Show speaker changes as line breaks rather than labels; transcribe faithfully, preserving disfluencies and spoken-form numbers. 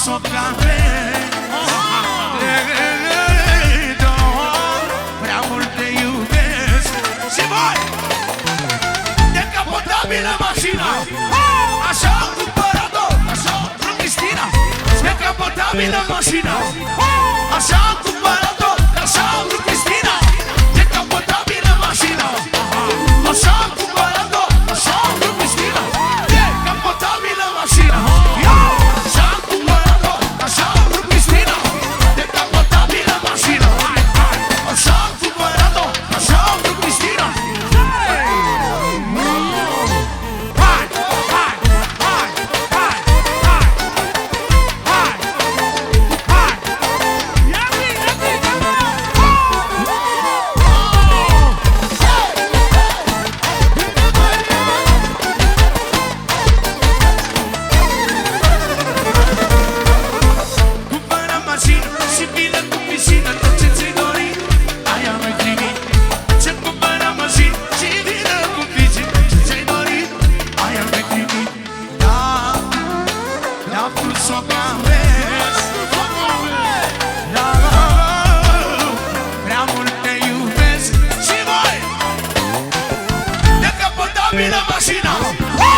o cafea. Prea mult te iubesc. Și voi! Decapotabilă mașina. Așa am cumpărat-o. Așa pentru Cristina. Decapotabilă mașina. Așa am cumpărat-o. Așa pentru Cristina. Decapotabilă mașina. Așa am cumpărat-o. Așa pentru Cristina. Decapotabilă mașina. Așa am cumpărat-o. Așa pentru Cristina. Decapotabilă mașina. Așa am cumpărat-o. Așa pentru Cristina. Decapotabilă mașina.